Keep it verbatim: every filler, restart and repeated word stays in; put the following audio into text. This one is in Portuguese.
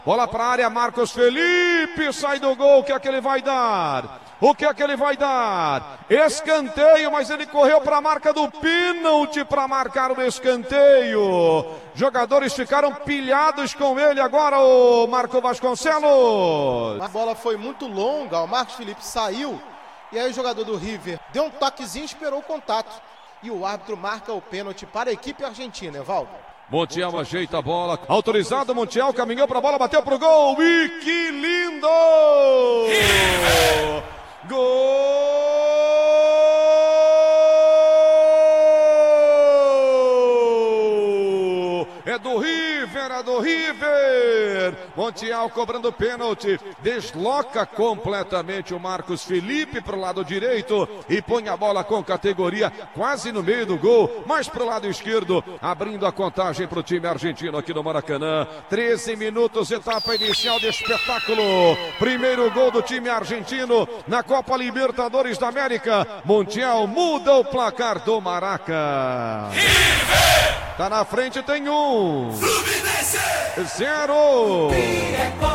Bola para a área, Marcos Felipe, sai do gol, o que é que ele vai dar? O que é que ele vai dar? Escanteio, mas ele correu para a marca do pênalti para marcar o escanteio. Jogadores ficaram pilhados com ele agora, o Marco Vasconcelos. A bola foi muito longa, o Marcos Felipe saiu e aí o jogador do River deu um toquezinho e esperou o contato. E o árbitro marca o pênalti para a equipe argentina, Evaldo. Montiel ajeita a bola, autorizado, Montiel caminhou para a bola, bateu pro gol, e que lindo! Gol! É do River, é do River! Montiel cobrando pênalti, desloca completamente o Marcos Felipe para o lado direito e põe a bola com categoria quase no meio do gol, mais para o lado esquerdo, abrindo a contagem para o time argentino aqui no Maracanã. treze minutos, etapa inicial de espetáculo. Primeiro gol do time argentino na Copa Libertadores da América. Montiel muda o placar do Maraca. Tá na frente, tem um. Fluminense! Zero!